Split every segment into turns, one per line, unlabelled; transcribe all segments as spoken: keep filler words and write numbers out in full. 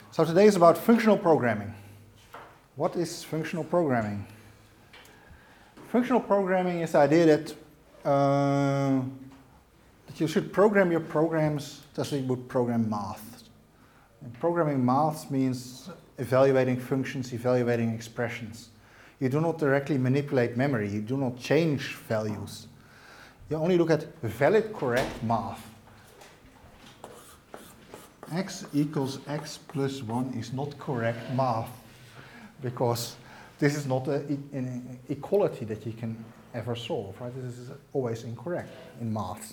So today is about functional programming. What is functional programming? Functional programming is the idea that, uh, that you should program your programs as you would program math. And programming math means evaluating functions, evaluating expressions. You do not directly manipulate memory, you do not change values. You only look at valid, correct math. X equals x plus one is not correct math, because this is not a, an equality that you can ever solve, right? This is always incorrect in maths.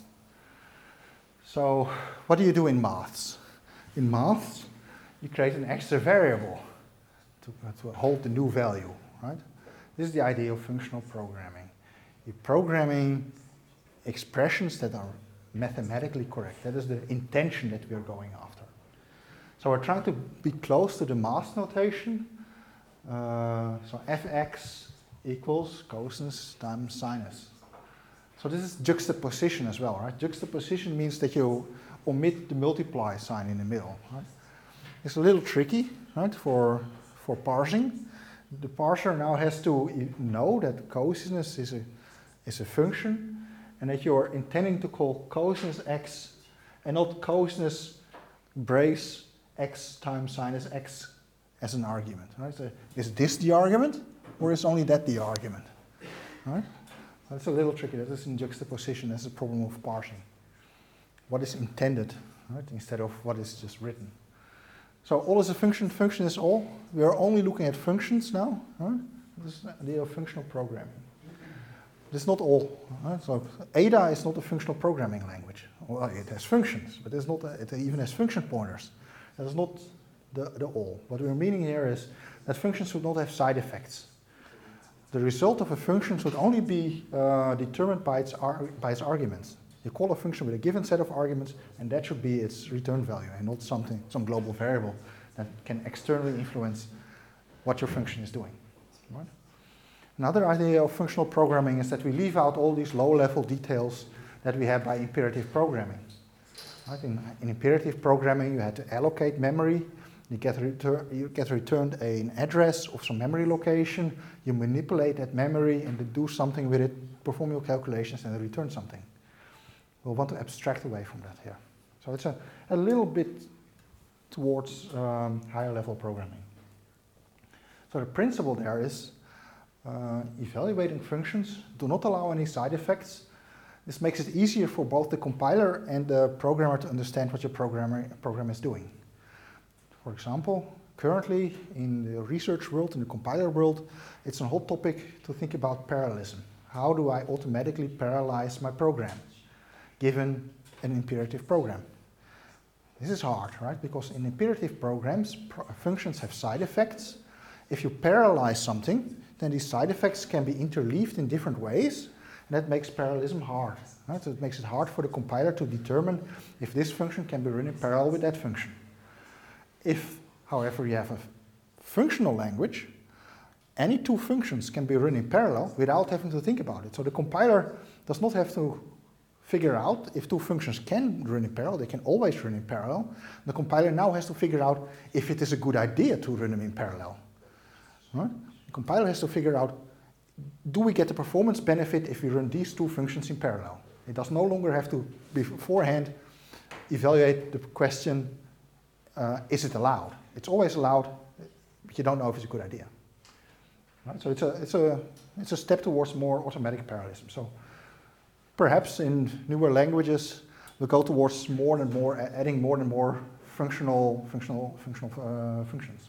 So what do you do in maths? In maths, you create an extra variable to, to hold the new value, right? This is the idea of functional programming. You're programming expressions that are mathematically correct. That is the intention that we're going after. So we're trying to be close to the math notation. Uh, so fx equals cosinus times sinus. So this is juxtaposition as well, right? Juxtaposition means that you omit the multiply sign in the middle, right? It's a little tricky, right, for, for parsing. The parser now has to know that cosinus is a, is a function, and that you're intending to call cosinus x and not cosinus brace x times sinus x as an argument, right? So is this the argument, or is only that the argument, right? That's a little tricky. That is in juxtaposition. That's a problem of parsing. What is intended, right, instead of what is just written. So all is a function. Function is all. We are only looking at functions now. Right? This is the idea of functional programming. It's not all. Right? So A D A is not a functional programming language. Well, it has functions, but it's not a, it even has function pointers. That is not the, the all. What we're meaning here is that functions should not have side effects. The result of a function should only be uh, determined by its, ar by its arguments. You call a function with a given set of arguments, and that should be its return value, and not something, some global variable that can externally influence what your function is doing. Right? Another idea of functional programming is that we leave out all these low-level details that we have by imperative programming. Right? In, in imperative programming, you had to allocate memory. You get, retur you get returned an address of some memory location. You manipulate that memory and then do something with it, perform your calculations, and then return something. We'll want to abstract away from that here. So it's a, a little bit towards um, higher level programming. So the principle there is uh, evaluating functions do not allow any side effects. This makes it easier for both the compiler and the programmer to understand what your programmer, program is doing. For example, currently in the research world, in the compiler world, it's a hot topic to think about parallelism. How do I automatically parallelize my program, given an imperative program? This is hard, right? Because in imperative programs, pro functions have side effects. If you parallelize something, then these side effects can be interleaved in different ways, and that makes parallelism hard. Right? So it makes it hard for the compiler to determine if this function can be run in parallel with that function. If, however, you have a functional language, any two functions can be run in parallel without having to think about it. So the compiler does not have to figure out if two functions can run in parallel. They can always run in parallel. The compiler now has to figure out if it is a good idea to run them in parallel. Right? The compiler has to figure out, do we get the performance benefit if we run these two functions in parallel? It does no longer have to beforehand evaluate the question, uh, is it allowed? It's always allowed, but you don't know if it's a good idea. Right? So it's a, it's, a, it's a step towards more automatic parallelism. So perhaps in newer languages, we'll go towards more and more, adding more and more functional, functional, functional uh, functions.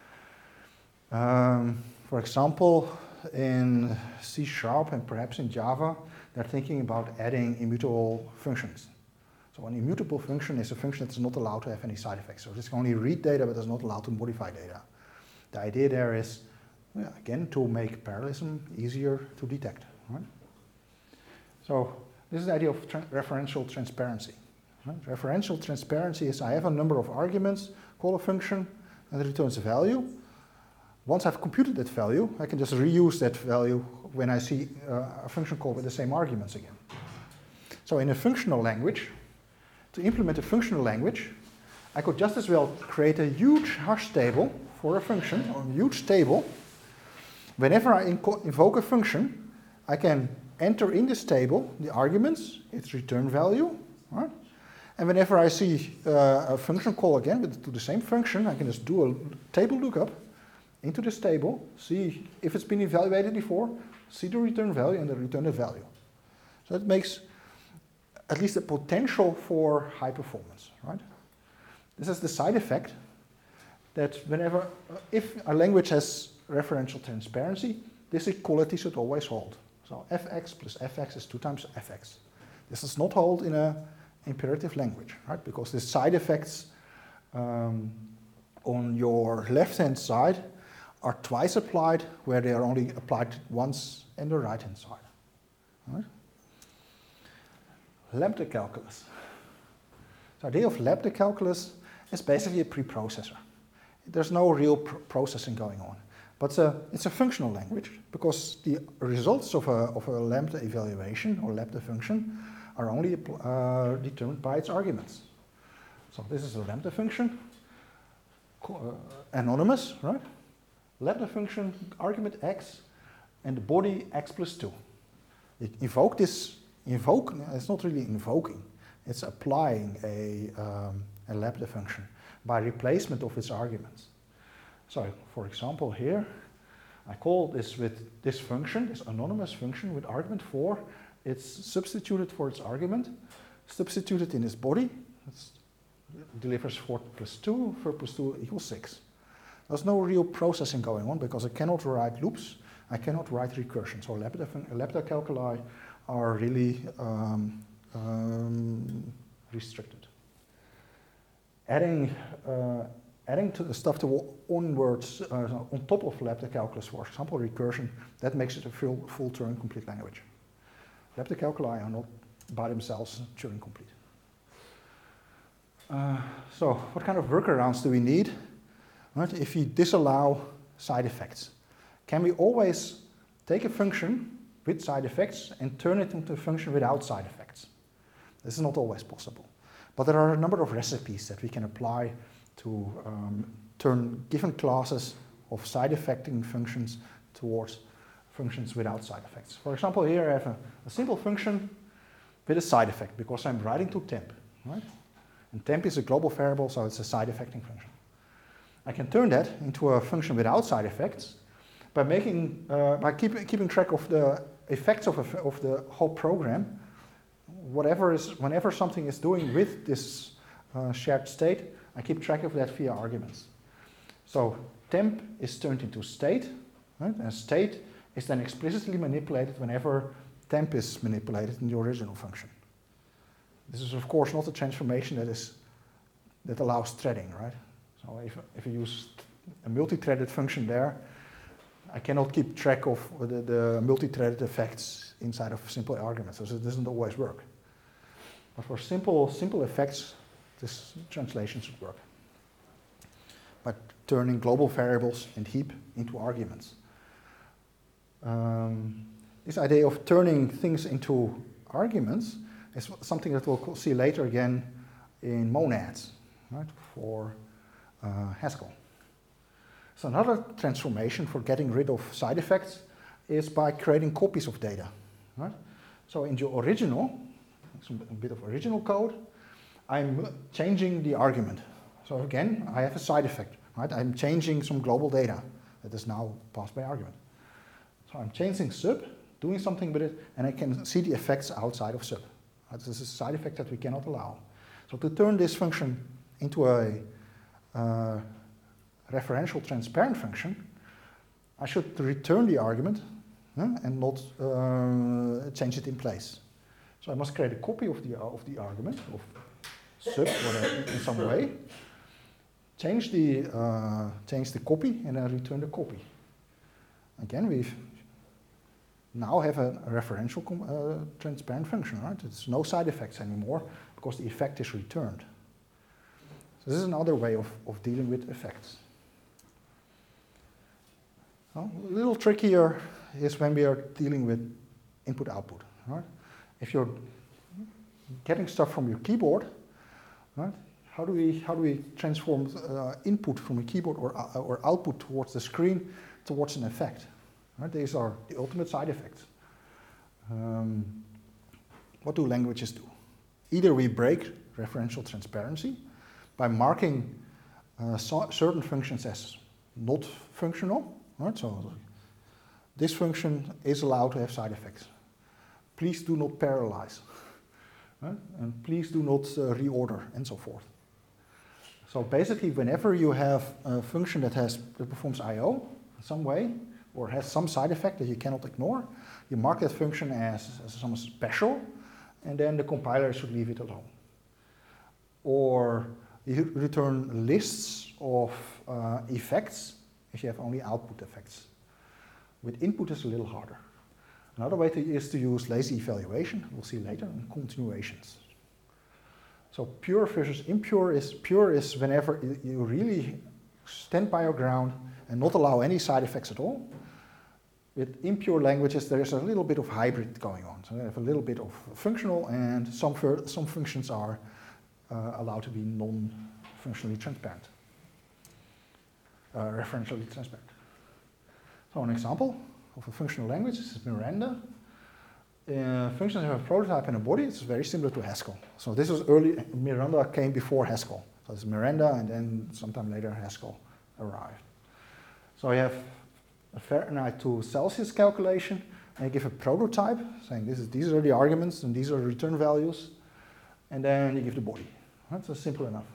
Um, for example, in C sharp and perhaps in Java, they're thinking about adding immutable functions. So an immutable function is a function that's not allowed to have any side effects. So it can only read data, but it's not allowed to modify data. The idea there is, yeah, again, to make parallelism easier to detect. Right? So this is the idea of tra referential transparency. Right? Referential transparency is I have a number of arguments, call a function, and it returns a value. Once I've computed that value, I can just reuse that value when I see uh, a function call with the same arguments again. So in a functional language, to implement a functional language, I could just as well create a huge hash table for a function, or a huge table. Whenever I inco invoke a function, I can enter in this table the arguments, its return value, right? And whenever I see uh, a function call again with, to the same function, I can just do a table lookup into this table, see if it's been evaluated before, see the return value, and then return the value. So it makes at least a potential for high performance, right? This is the side effect that whenever, if a language has referential transparency, this equality should always hold. So fx plus fx is two times fx. This does not hold in a imperative language, right? Because the side effects um, on your left-hand side are twice applied, where they are only applied once in the right-hand side. Right? Lambda calculus. The idea of lambda calculus is basically a preprocessor. There's no real pr processing going on. But uh, it's a functional language, because the results of a, of a lambda evaluation or lambda function are only uh, determined by its arguments. So this is a lambda function, uh, anonymous, right? Lambda function, argument x, and the body x plus two. You invoke this, invoke, it's not really invoking, it's applying a, um, a lambda function by replacement of its arguments. So, for example, here, I call this with this function, this anonymous function with argument four. It's substituted for its argument, substituted in its body. It delivers four plus two, four plus two equals six. There's no real processing going on because I cannot write loops, I cannot write recursion. So lambda, lambda calculi are really um, um, restricted. Adding, uh, adding to the stuff to onwards, uh, on top of lambda calculus, for example, recursion, that makes it a full, full Turing complete language. Lambda calculi are not by themselves Turing complete. Uh, so, what kind of workarounds do we need? Right, if we disallow side effects, can we always take a function with side effects and turn it into a function without side effects? This is not always possible. But there are a number of recipes that we can apply to um, turn given classes of side effecting functions towards functions without side effects. For example, here I have a, a simple function with a side effect because I'm writing to temp, right? And temp is a global variable, so it's a side effecting function. I can turn that into a function without side effects by making, uh, by keep, keeping track of the effects of, a, of the whole program. Whatever is, whenever something is doing with this uh, shared state, I keep track of that via arguments. So temp is turned into state, right? And state is then explicitly manipulated whenever temp is manipulated in the original function. This is of course not a transformation that is that allows threading, right? So if, if I use a multi-threaded function there, I cannot keep track of the, the multi-threaded effects inside of simple arguments, so it doesn't always work. But for simple, simple effects, this translation should work. By turning global variables and heap into arguments. Um, this idea of turning things into arguments is something that we'll see later again in monads, right, for uh, Haskell. So another transformation for getting rid of side effects is by creating copies of data, right? So in your original, some, a bit of original code, I'm changing the argument. So again, I have a side effect, right? I'm changing some global data that is now passed by argument. So I'm changing sub, doing something with it, and I can see the effects outside of sub. Right? This is a side effect that we cannot allow. So to turn this function into a uh, referential transparent function, I should return the argument uh, and not uh, change it in place. So I must create a copy of the, of the argument, of sub or in some way, change the, uh, change the copy and then return the copy. Again, we now have a referential uh, transparent function, right? It's no side effects anymore because the effect is returned. So this is another way of, of dealing with effects. Well, a little trickier is when we are dealing with input-output, right? If you're getting stuff from your keyboard, right? how do we how do we transform uh, input from a keyboard or uh, or output towards the screen towards an effect? Right? These are the ultimate side effects. Um, what do languages do? Either we break referential transparency by marking uh, so certain functions as not functional. Right? So this function is allowed to have side effects. Please do not parallelize. Right? And please do not uh, reorder, and so forth. So basically, whenever you have a function that has that performs I O in some way, or has some side effect that you cannot ignore, you mark that function as, as something special, and then the compiler should leave it alone. Or you return lists of uh, effects if you have only output effects. With input, it's a little harder. Another way to, is to use lazy evaluation, we'll see later, and continuations. So pure versus impure is, pure is whenever you really stand by your ground and not allow any side effects at all. With impure languages, there is a little bit of hybrid going on. So you have a little bit of functional, and some, some functions are uh, allowed to be non-functionally transparent, uh, referentially transparent. So an example of a functional language is Miranda. Uh, functions have a prototype and a body. It's very similar to Haskell. So this was early, Miranda came before Haskell. So it's Miranda, and then sometime later Haskell arrived. So you have a Fahrenheit to Celsius calculation, and you give a prototype saying this is, these are the arguments and these are the return values, and then you give the body. Right? So simple enough.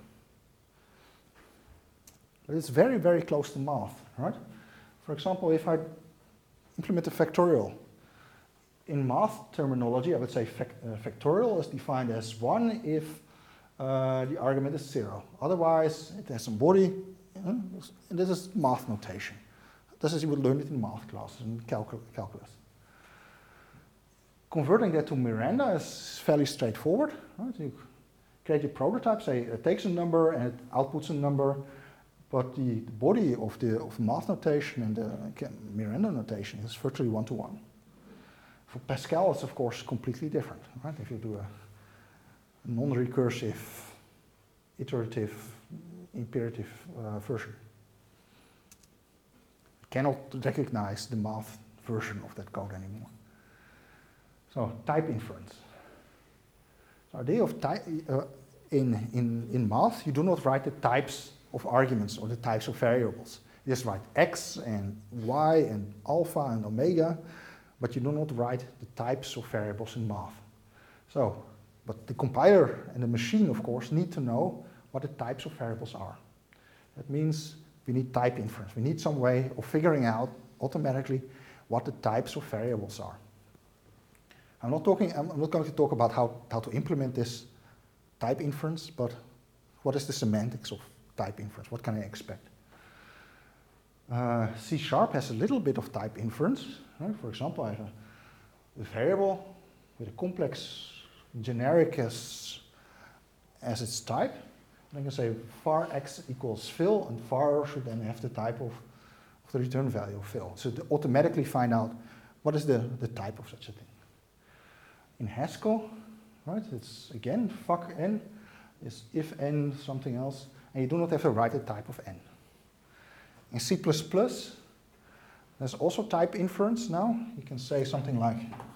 But it's very, very close to math, right? For example, if I implement a factorial, in math terminology, I would say fac uh, factorial is defined as one if uh, the argument is zero. Otherwise, it has some body, you know, and this is math notation. This is, you would learn it in math classes and calcul calculus. Converting that to Miranda is fairly straightforward. Right? You create a prototype, say it takes a number and it outputs a number, but the, the body of the of math notation and the Miranda notation is virtually one to one. For Pascal, it's of course completely different. Right? If you do a non-recursive, iterative, imperative uh, version, you cannot recognize the math version of that code anymore. So type inference. The idea of type uh, in in in math, you do not write the types of arguments or the types of variables. You just write x and y and alpha and omega, but you do not write the types of variables in math. So, but the compiler and the machine, of course, need to know what the types of variables are. That means we need type inference. We need some way of figuring out automatically what the types of variables are. I'm not talking, I'm not going to talk about how, how to implement this type inference, but what is the semantics of type inference? What can I expect? Uh, C sharp has a little bit of type inference. Right? For example, I have a, a variable with a complex generic as, as its type. And I can say var x equals fill, and var should then have the type of, of the return value of fill. So to automatically find out what is the, the type of such a thing. In Haskell, right, it's again fuck n is if n something else, and you do not have to write a type of n. In C plus plus, there's also type inference now. You can say something like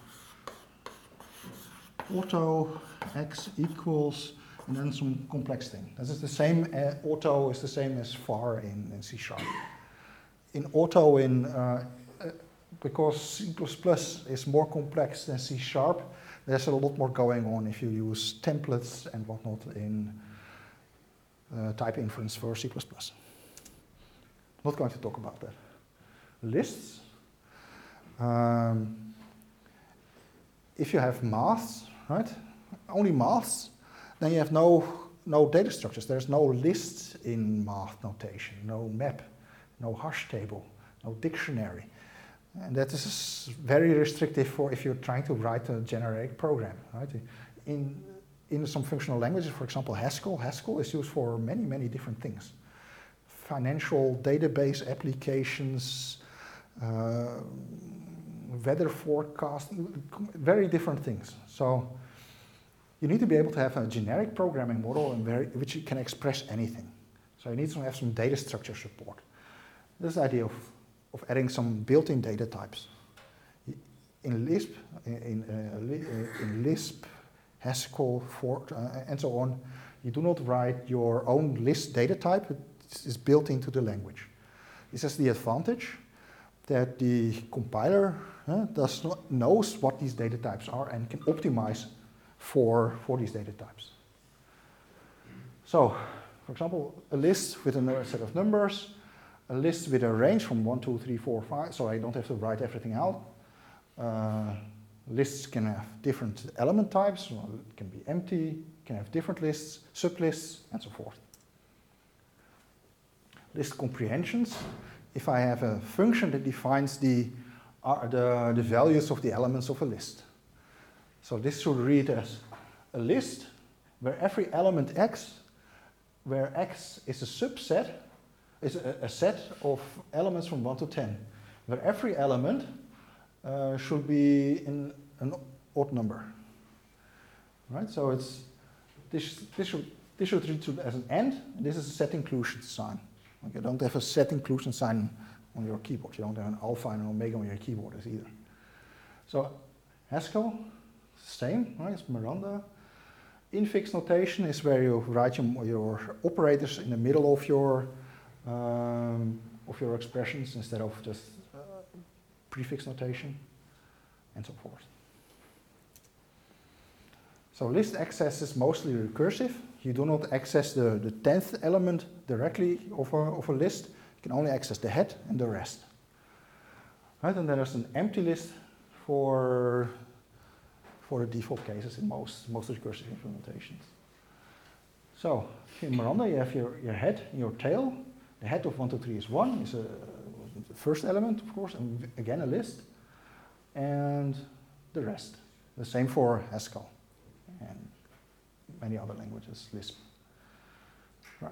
auto x equals, and then some complex thing. This is the same, uh, auto is the same as var in, in C sharp. In auto, in, uh, uh, because C plus plus is more complex than C sharp, there's a lot more going on if you use templates and whatnot in uh, type inference for C plus plus. Not going to talk about that. Lists. Um, if you have maths, right? Only maths, then you have no, no data structures. There's no lists in math notation, no map, no hash table, no dictionary. And that is very restrictive for if you're trying to write a generic program, right? In, in some functional languages, for example, Haskell, Haskell is used for many, many different things. Financial database applications, uh, weather forecast, very different things. So you need to be able to have a generic programming model in very, which can express anything. So you need to have some data structure support. This is the idea of, of adding some built-in data types. In Lisp, in, uh, in Lisp, Haskell, Fortran, uh, and so on, you do not write your own list data type. It is built into the language. This has the advantage that the compiler uh, does not knows what these data types are and can optimize for, for these data types. So, for example, a list with a set of numbers, a list with a range from one, two, three, four, five, so I don't have to write everything out. Uh, lists can have different element types, well, it can be empty, can have different lists, sublists, and so forth. List comprehensions. If I have a function that defines the, uh, the, the values of the elements of a list. So this should read as a list where every element x, where x is a subset, is a, a set of elements from one to ten, where every element uh, should be in an odd number. Right? So it's this this should this should read to as an AND. This is a set inclusion sign. You don't have a set inclusion sign on your keyboard. You don't have an alpha and an omega on your keyboard either. So Haskell, same, right? It's Miranda. Infix notation is where you write your, your operators in the middle of your um, of your expressions instead of just uh, prefix notation, and so forth. So list access is mostly recursive. You do not access the, the tenth element directly of a, of a list. You can only access the head and the rest. Right, and then there's an empty list for, for the default cases in most, most recursive implementations. So in Miranda you have your, your head and your tail. The head of one, two, three is one, is a, the first element, of course, and again a list. And the rest. The same for Haskell and many other languages, Lisp. Right.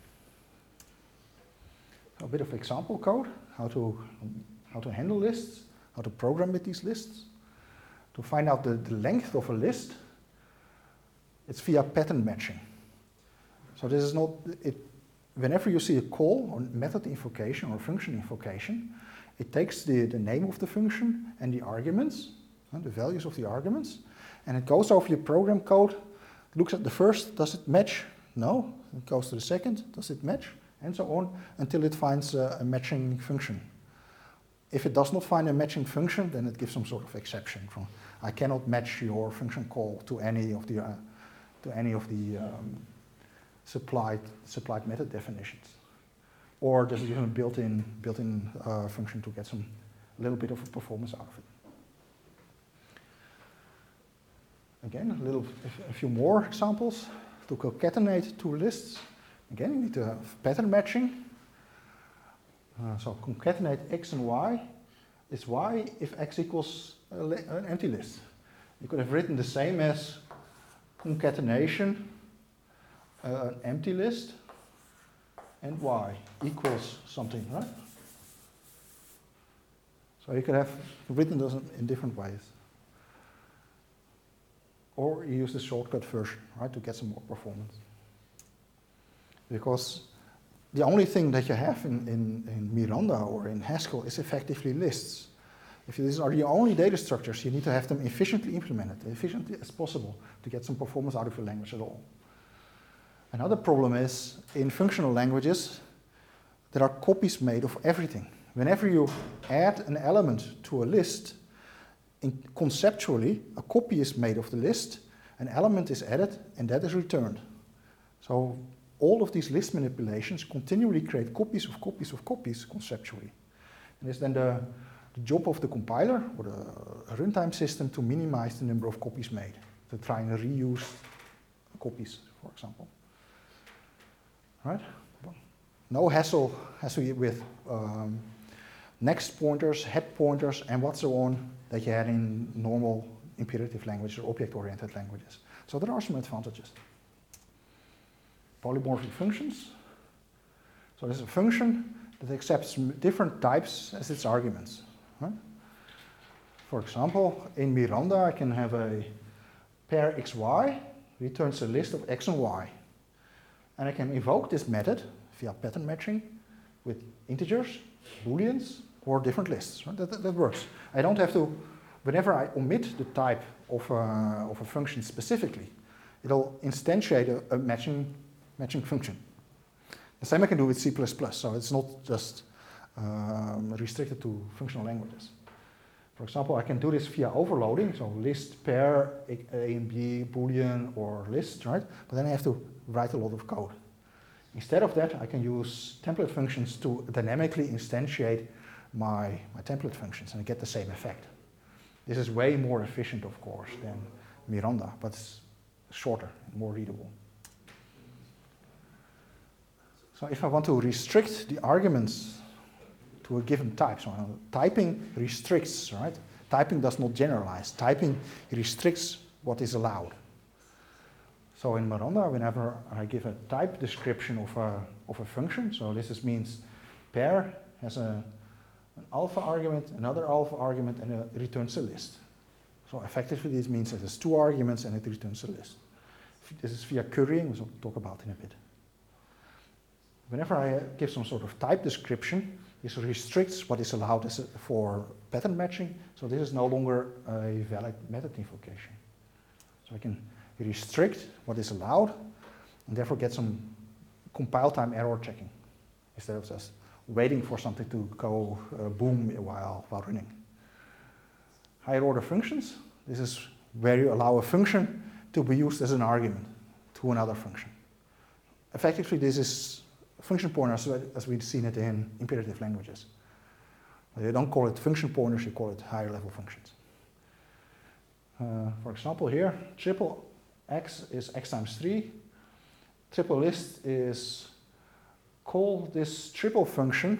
So a bit of example code, how to, how to handle lists, how to program with these lists. To find out the, the length of a list, it's via pattern matching. So this is not, it, whenever you see a call or method invocation or function invocation, it takes the, the name of the function and the arguments, uh, the values of the arguments, and it goes over your program code, looks at the first, does it match? No. It goes to the second, does it match? And so on, until it finds a, a matching function. If it does not find a matching function, then it gives some sort of exception. From, I cannot match your function call to any of the, uh, to any of the um, supplied, supplied method definitions. Or there's even a built-in built-in uh, function to get some a little bit of a performance out of it. Again, a little, a few more examples to concatenate two lists. Again, you need to have pattern matching. Uh, so concatenate x and y is y if x equals a an empty list. You could have written the same as concatenation uh, an empty list and y equals something, right? So you could have written those in different ways. Or you use the shortcut version, right, to get some more performance. Because the only thing that you have in, in, in Miranda or in Haskell is effectively lists. If these are the only data structures, you need to have them efficiently implemented, efficiently as possible, to get some performance out of your language at all. Another problem is, in functional languages, there are copies made of everything. Whenever you add an element to a list, in conceptually, a copy is made of the list, an element is added, and that is returned. So all of these list manipulations continually create copies of copies of copies conceptually. And it's then the, the job of the compiler or the runtime system to minimize the number of copies made, to try and reuse copies, for example. Right? No hassle, hassle with um, next pointers, head pointers, and what so on that you had in normal imperative languages or object-oriented languages. So there are some advantages. Polymorphic functions. So there's a function that accepts different types as its arguments. Right? For example, in Miranda I can have a pair xy returns a list of x and y. And I can invoke this method via pattern matching with integers, booleans, or different lists. Right? That, that, that works. I don't have to, whenever I omit the type of a, of a function specifically, it'll instantiate a, a matching, matching function. The same I can do with C plus plus, so it's not just um, restricted to functional languages. For example, I can do this via overloading, so list, pair, A and B, boolean, or list, right? But then I have to write a lot of code. Instead of that, I can use template functions to dynamically instantiate my, my template functions, and I get the same effect. This is way more efficient, of course, than Miranda, but it's shorter, more readable. So if I want to restrict the arguments to a given type, so typing restricts, right? Typing does not generalize. Typing restricts what is allowed. So in Miranda, whenever I give a type description of a, of a function, so this is, means pair has a, an alpha argument, another alpha argument, and it returns a list. So effectively this means it has two arguments and it returns a list. This is via currying, which we'll talk about in a bit. Whenever I give some sort of type description, this restricts what is allowed as a, for pattern matching, so this is no longer a valid method invocation. So I can restrict what is allowed, and therefore get some compile time error checking, instead of just waiting for something to go uh, boom while, while running. Higher order functions, this is where you allow a function to be used as an argument to another function. Effectively, this is function pointers as we've seen it in imperative languages. You don't call it function pointers, you call it higher level functions. Uh, for example here, triple x is x times three. Triple list is call this triple function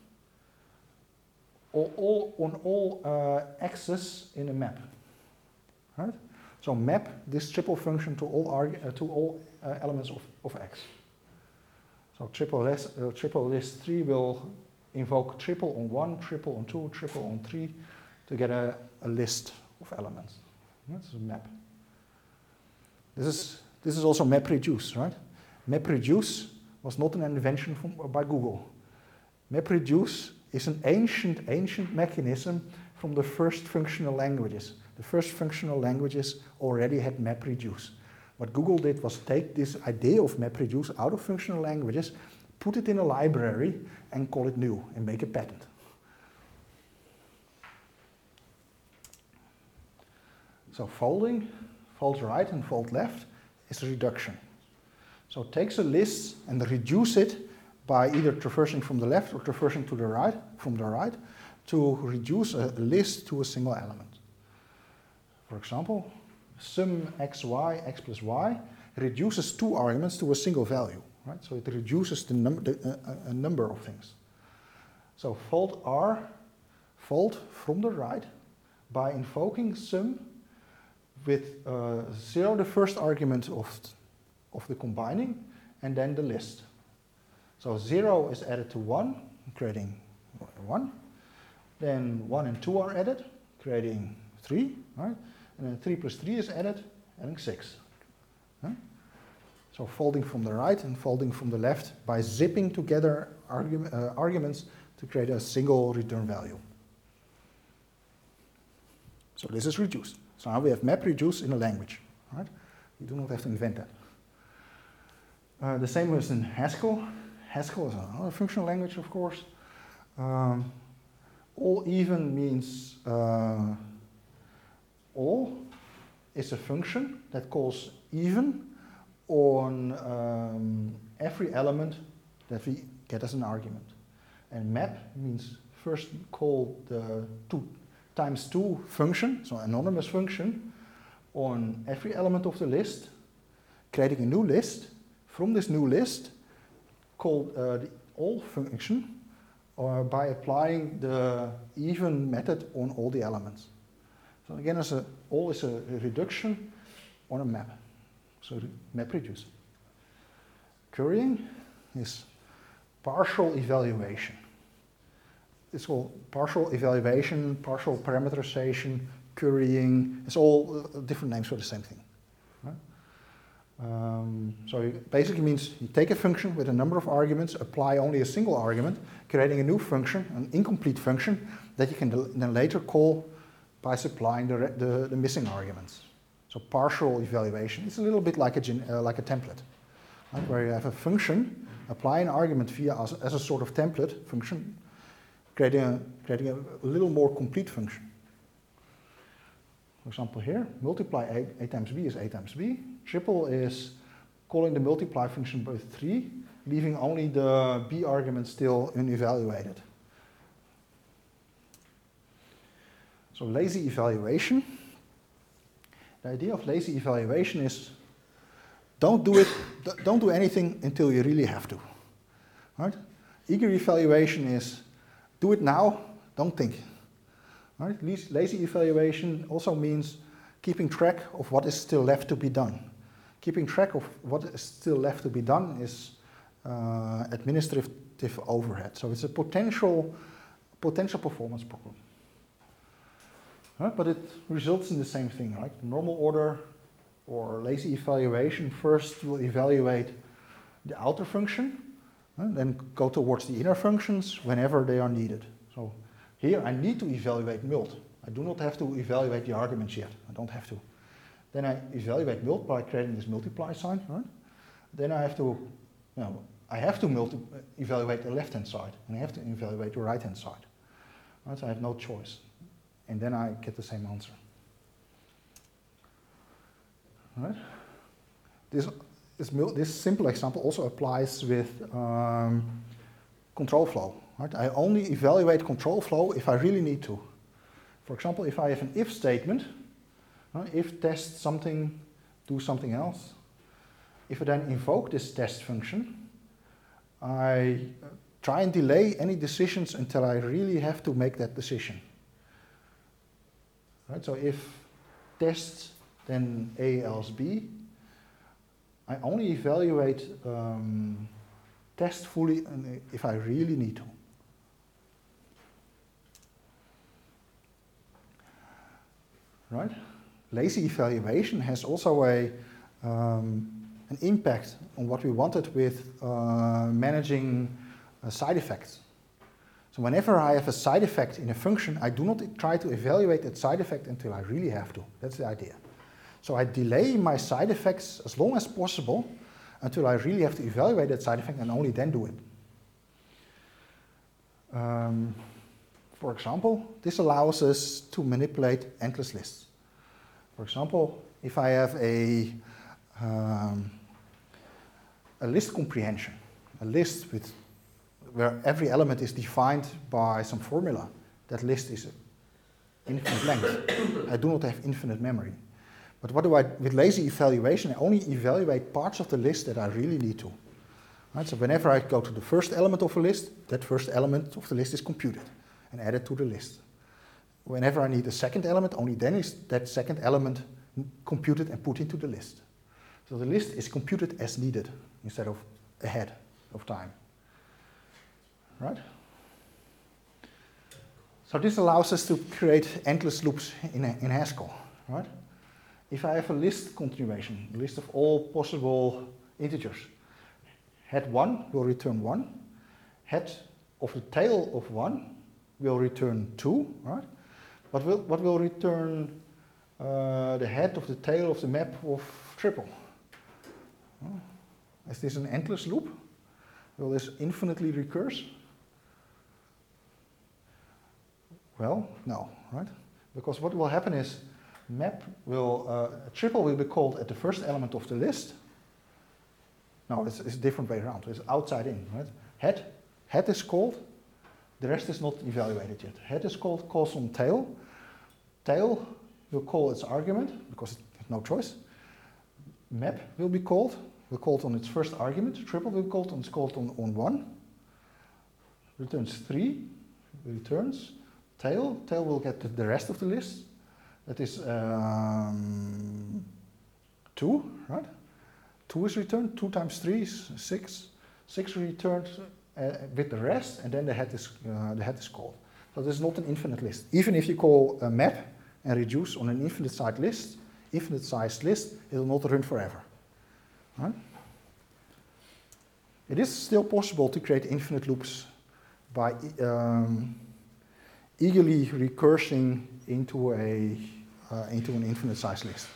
all, all, on all uh, x's in a map. Right? So map this triple function to all, uh, to all uh, elements of, of x. So triple list, uh, triple list three will invoke triple on one, triple on two, triple on three to get a, a list of elements. That's a map. This is, this is also MapReduce, right? MapReduce was not an invention from, by Google. MapReduce is an ancient, ancient mechanism from the first functional languages. The first functional languages already had MapReduce. What Google did was take this idea of MapReduce out of functional languages, put it in a library, and call it new, and make a patent. So folding, fold right and fold left, is a reduction. So it takes a list and reduce it by either traversing from the left or traversing to the right, from the right, to reduce a list to a single element. For example, sum xy, x plus y, reduces two arguments to a single value, right? So it reduces the, num the uh, a number of things. So fold R, fold from the right by invoking sum with uh, zero, the first argument of, of the combining, and then the list. So zero is added to one, creating one. Then one and two are added, creating three, right? And then three plus three is added, adding six. Huh? So folding from the right and folding from the left by zipping together argument, uh, arguments to create a single return value. So this is reduced. So now we have MapReduce in a language. Right? You do not have to invent that. Uh, the same was in Haskell. Haskell is another functional language, of course. Um, all even means uh, all is a function that calls even on um, every element that we get as an argument. And map means first call the two times two function, so anonymous function, on every element of the list, creating a new list. From this new list, call uh, the all function uh, by applying the even method on all the elements. So again, as a, all is a reduction on a map. So MapReduce. Currying is partial evaluation. It's called partial evaluation, partial parameterization, currying. It's all uh, different names for the same thing. Right? Um, so it basically means you take a function with a number of arguments, apply only a single argument, creating a new function, an incomplete function, that you can then later call by supplying the, the, the missing arguments. So partial evaluation is a little bit like a, uh, like a template, right? Where you have a function, apply an argument via as, as a sort of template function, creating a, creating a, a little more complete function. For example here, multiply a, a times b is a times b. Triple is calling the multiply function by three, leaving only the b argument still unevaluated. So lazy evaluation. The idea of lazy evaluation is don't do it, don't do anything until you really have to. Right? Eager evaluation is do it now, don't think. Right? Lazy evaluation also means keeping track of what is still left to be done. Keeping track of what is still left to be done is uh, administrative overhead. So it's a potential, potential performance problem. Right? But it results in the same thing, right? Normal order or lazy evaluation first will evaluate the outer function, and then go towards the inner functions whenever they are needed. So here I need to evaluate mult. I do not have to evaluate the arguments yet. I don't have to. Then I evaluate mult by creating this multiply sign. Right? Then I have to, you know, I have to multi evaluate the left-hand side, and I have to evaluate the right-hand side. Right? So I have no choice. And then I get the same answer. Right? This, this, this simple example also applies with um, control flow. Right? I only evaluate control flow if I really need to. For example, if I have an if statement, uh, if test something, do something else. If I then invoke this test function, I try and delay any decisions until I really have to make that decision. Right? So if test, then A else B, I only evaluate um, test fully if I really need to. Right? Lazy evaluation has also a, um, an impact on what we wanted with uh, managing uh, side effects. So whenever I have a side effect in a function, I do not try to evaluate that side effect until I really have to. That's the idea. So I delay my side effects as long as possible until I really have to evaluate that side effect and only then do it. Um, for example, this allows us to manipulate endless lists. For example, if I have a, um, a list comprehension, a list with where every element is defined by some formula, that list is infinite length. I do not have infinite memory. But what do I, with lazy evaluation, I only evaluate parts of the list that I really need to. Right? So whenever I go to the first element of a list, that first element of the list is computed and added to the list. Whenever I need a second element, only then is that second element computed and put into the list. So the list is computed as needed instead of ahead of time. Right? So this allows us to create endless loops in, a, in Haskell. Right? If I have a list continuation, a list of all possible integers, head one will return one, head of the tail of one will return two, right? But will, what will return uh, the head of the tail of the map of triple? Oh, is this an endless loop? Will this infinitely recurse? Well, no, right? Because what will happen is map will, uh, triple will be called at the first element of the list. No, it's, it's a different way around. It's outside in, right? Head, head is called, the rest is not evaluated yet. Head is called, calls on tail. Tail will call its argument, because it has no choice. Map will be called, will call it on its first argument. Triple will be called on, it's called on, on one. Returns three, returns. Tail, tail will get the rest of the list. That is um, two, right? two is returned, two times three is six. six returned uh, with the rest, and then the head is, uh, the head is called. So this is not an infinite list. Even if you call a map and reduce on an infinite sized list, infinite sized list, it will not run forever. Right? It is still possible to create infinite loops by um, eagerly recursing into a uh, into an infinite size list.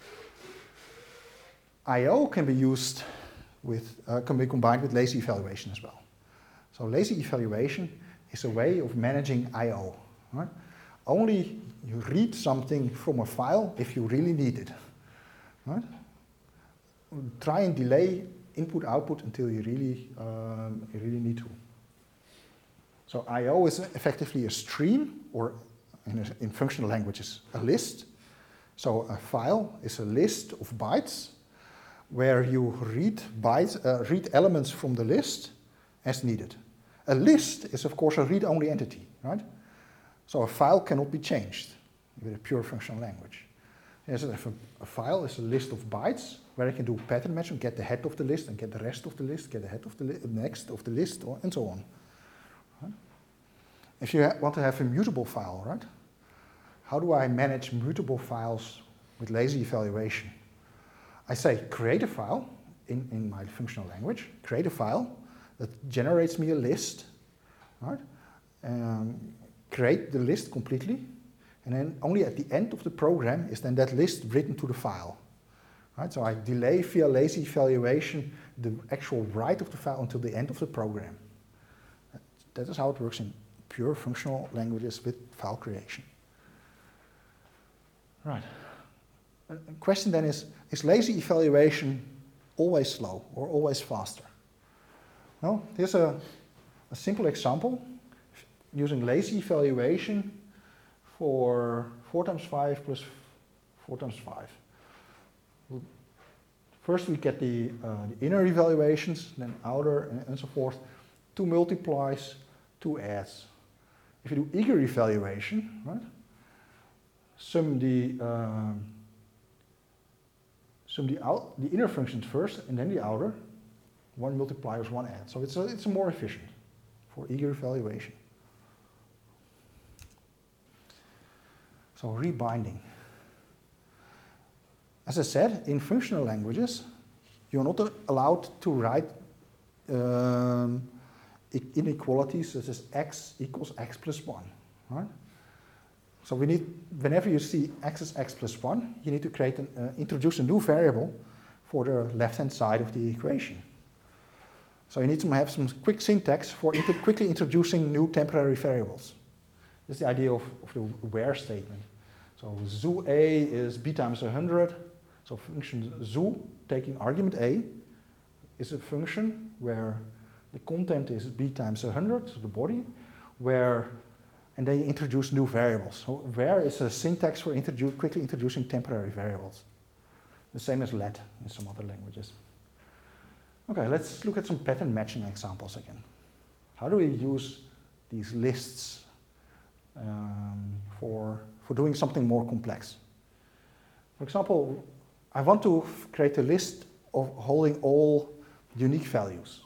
I O can be used with uh, can be combined with lazy evaluation as well. So lazy evaluation is a way of managing I O. Right? Only you read something from a file if you really need it. Right? Try and delay input-output until you really, um, you really need to. So I O is effectively a stream, or in, a, in functional languages, a list. So a file is a list of bytes where you read bytes, uh, read elements from the list as needed. A list is, of course, a read-only entity, right? So a file cannot be changed with a pure functional language. Yes, if a, a file is a list of bytes where I can do pattern matching, get the head of the list and get the rest of the list, get the head of the li next of the list, or, and so on. Right? If you want to have a mutable file, right? How do I manage mutable files with lazy evaluation? I say create a file in, in my functional language, create a file that generates me a list, right? Um, create the list completely, and then only at the end of the program is then that list written to the file. Right? So I delay via lazy evaluation the actual write of the file until the end of the program. That is how it works in pure functional languages with file creation. Right. A question then is, is lazy evaluation always slow or always faster? Well, here's a, a simple example using lazy evaluation for four times five plus four times five. First we get the, uh, the inner evaluations, then outer, and, and so forth. Two multiplies, two adds. If you do eager evaluation, right, sum the um, sum the out the inner functions first, and then the outer. One multipliers, one add. So it's a, it's a more efficient for eager evaluation. So rebinding. As I said, in functional languages, you're not allowed to write um, inequalities such as x equals x plus one. Right? So we need, whenever you see x is x plus one, you need to create an, uh, introduce a new variable for the left-hand side of the equation. So you need to have some quick syntax for inter quickly introducing new temporary variables. This is the idea of, of the where statement. So zoo A is b times one hundred. So function zoo taking argument A is a function where the content is b times one hundred, so the body, where, and then you introduce new variables. So where is a syntax for introdu quickly introducing temporary variables. The same as let in some other languages. Okay, let's look at some pattern matching examples again. How do we use these lists um, for, for doing something more complex? For example, I want to create a list of holding all unique values.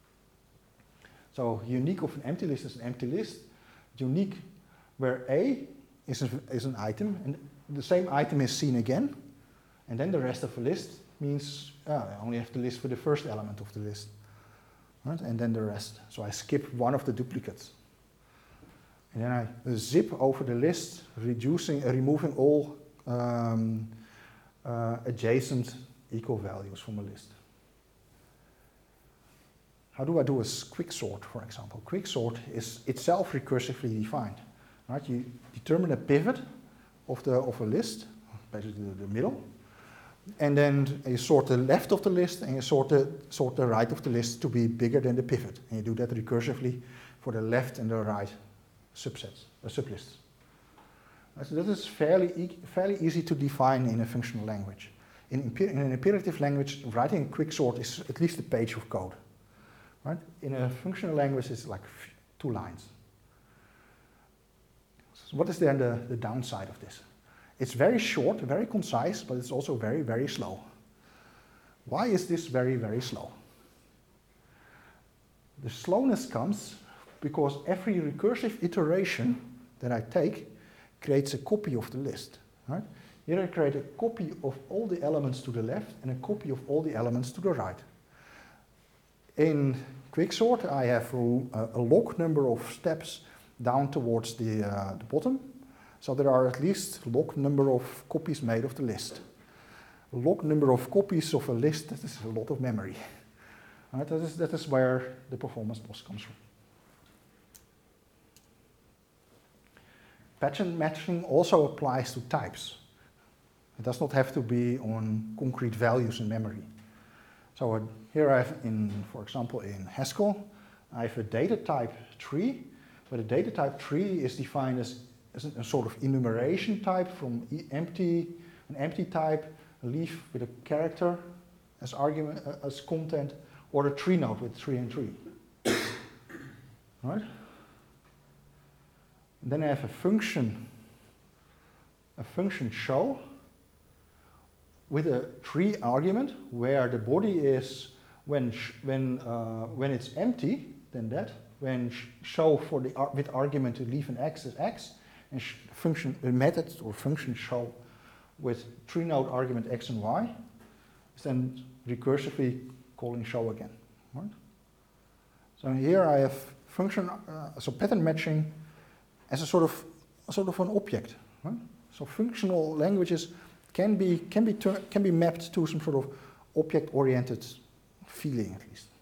So unique of an empty list is an empty list. Unique where A is, a, is an item, and the same item is seen again, and then the rest of the list means uh, I only have the list for the first element of the list, right? And then the rest. So I skip one of the duplicates. And then I zip over the list, reducing, uh, removing all um, uh, adjacent equal values from a list. How do I do a quick sort, for example? Quick sort is itself recursively defined. Right? You determine a pivot of, the, of a list, basically the, the middle, and then you sort the left of the list and you sort the, sort the right of the list to be bigger than the pivot. And you do that recursively for the left and the right subsets, uh, sublists. Right, so that is fairly, e fairly easy to define in a functional language. In, in an imperative language, writing a quick sort is at least a page of code. Right? In a functional language, it's like two lines. So what is then the, the downside of this? It's very short, very concise, but it's also very, very slow. Why is this very, very slow? The slowness comes because every recursive iteration that I take creates a copy of the list. Right? Here I create a copy of all the elements to the left and a copy of all the elements to the right. In Quicksort, I have a, a log number of steps down towards the, uh, the bottom. So there are at least log number of copies made of the list. Log number of copies of a list, that is a lot of memory. Right, that, is, that is where the performance loss comes from. Pattern matching also applies to types. It does not have to be on concrete values in memory. So uh, here I have, in, for example, in Haskell, I have a data type tree, but a data type tree is defined as, as a, a sort of enumeration type from e empty, an empty type, a leaf with a character as argument, uh, as content, or a tree node with tree and tree. Right? And then I have a function, a function show with a tree argument where the body is when sh when uh, when it's empty, then that. When sh show for the ar with argument to leave an x is x, and sh function a method or function show with tree node argument x and y is then recursively calling show again. Right? So here I have function uh, so pattern matching as a sort of a sort of an object. Right? So functional languages can be can be can be mapped to some sort of object-oriented feeling at least.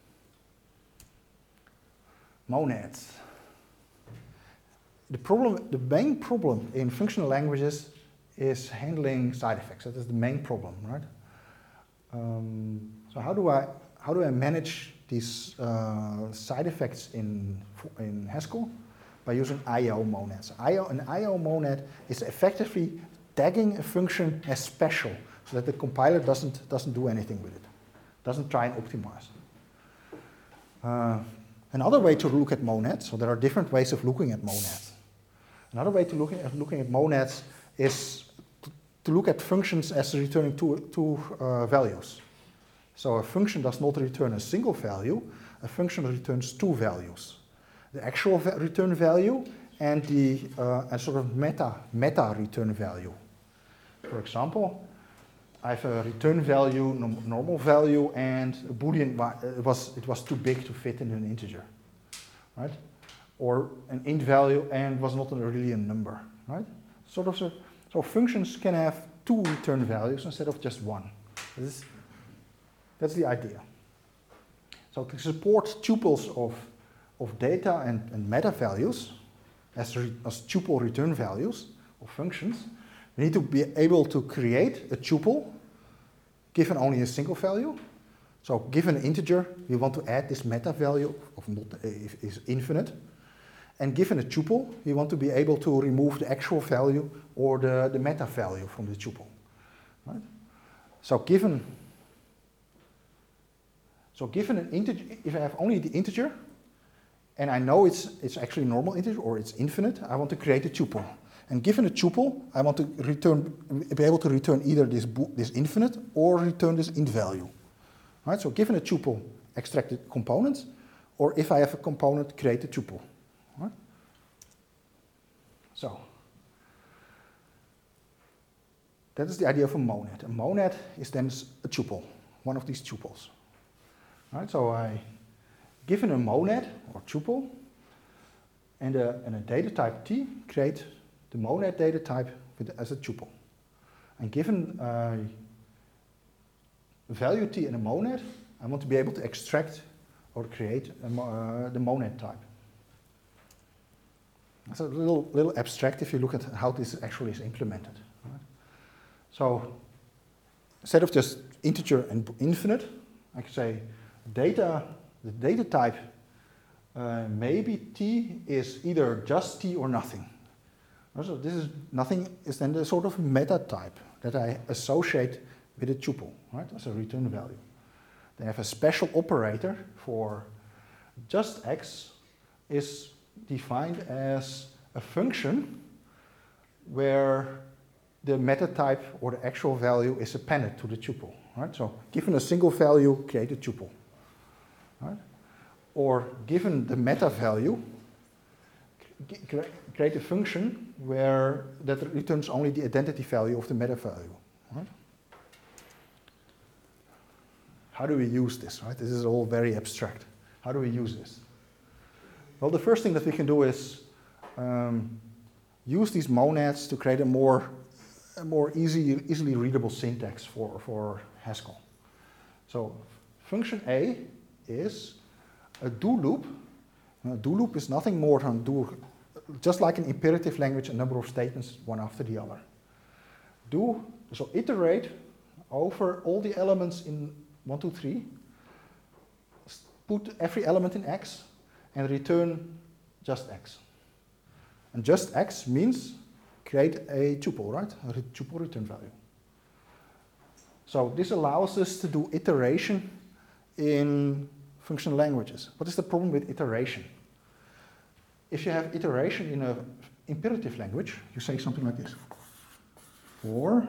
Monads. The problem, the main problem in functional languages is handling side effects. That is the main problem, right? Um, so how do I how do I manage these uh, side effects in in Haskell? By using I O monads. I O, an I O monad is effectively tagging a function as special, so that the compiler doesn't doesn't do anything with it, doesn't try and optimize. Uh, another way to look at monads. So there are different ways of looking at monads. Another way to look at looking at monads is to, to look at functions as returning two two uh, values. So a function does not return a single value. A function returns two values. The actual va return value and the uh, a sort of meta meta return value. For example, I have a return value, no normal value, and a Boolean. It was it was too big to fit in an integer, right? Or an int value and was not really a number, right? Sort of. So, so functions can have two return values instead of just one. This is, that's the idea. So to support tuples of of data and, and meta values as, re, as tuple return values of functions, we need to be able to create a tuple given only a single value. So given an integer, we want to add this meta value of not is infinite. And given a tuple, we want to be able to remove the actual value or the, the meta value from the tuple. Right? So given so given an integer, if I have only the integer, and I know it's, it's actually normal integer or it's infinite, I want to create a tuple. And given a tuple, I want to return, be able to return either this, this infinite or return this int value. Right? So given a tuple, extract the components, or if I have a component, create a tuple. Right? So, that is the idea of a monad. A monad is then a tuple, one of these tuples. Right? So I given a monad or tuple and a, and a data type T, create the monad data type with, as a tuple. And given uh, a value T and a monad, I want to be able to extract or create a, uh, the monad type. It's a little, little abstract if you look at how this actually is implemented. Right? So instead of just integer and infinite, I can say data. The data type, uh, maybe T is either just T or nothing. So this is nothing is then the sort of meta type that I associate with a tuple, right, as a return value. They have a special operator for just X is defined as a function where the meta type or the actual value is appended to the tuple, right? So given a single value, create a tuple. Right? Or given the meta value, create a function where that returns only the identity value of the meta value. Right? How do we use this? Right? This is all very abstract. How do we use this? Well, the first thing that we can do is um, use these monads to create a more, a more easy, easily readable syntax for, for Haskell. So function A is a do loop. A do loop is nothing more than do, just like an imperative language, a number of statements, one after the other. Do, so iterate over all the elements in one, two, three, put every element in X, and return just X. And just X means create a tuple, right? A tuple return value. So this allows us to do iteration in functional languages. What is the problem with iteration? If you have iteration in an imperative language, you say something like this. For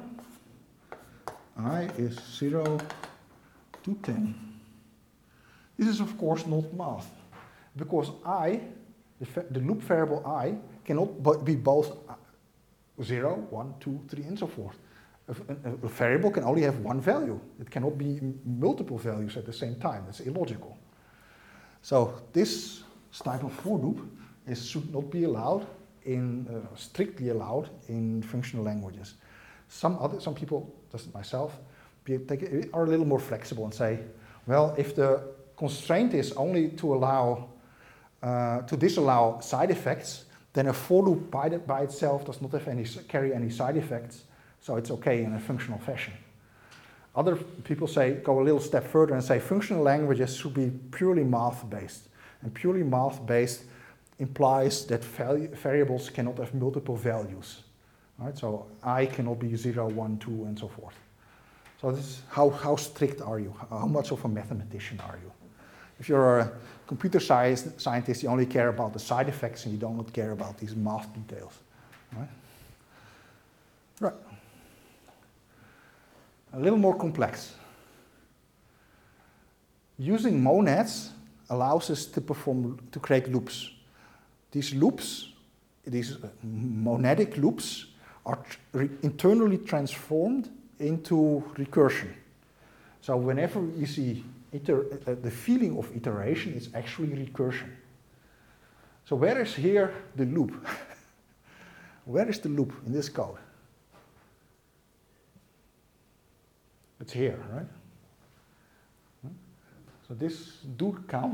I is zero to ten. This is of course not math, because I, the, the loop variable I, cannot be both zero, one, two, three, and so forth. A, a, a variable can only have one value. It cannot be multiple values at the same time. It's illogical. So this type of for loop is, should not be allowed in, uh, strictly allowed in functional languages. Some other, some people, just myself, be, take, are a little more flexible and say, well, if the constraint is only to allow, uh, to disallow side effects, then a for loop by, the, by itself does not have any, carry any side effects, so it's okay in a functional fashion. Other people say, go a little step further and say functional languages should be purely math-based. And purely math-based implies that value, variables cannot have multiple values. Right? So I cannot be zero, one, two, and so forth. So this is how, how strict are you? How much of a mathematician are you? If you're a computer science, scientist, you only care about the side effects and you do not care about these math details. Right? Right. A little more complex. Using monads allows us to perform, to create loops. These loops, these monadic loops, are tr internally transformed into recursion. So whenever we see iter uh, the feeling of iteration, is actually recursion. So where is here the loop? Where is the loop in this code? It's here, right? So this do count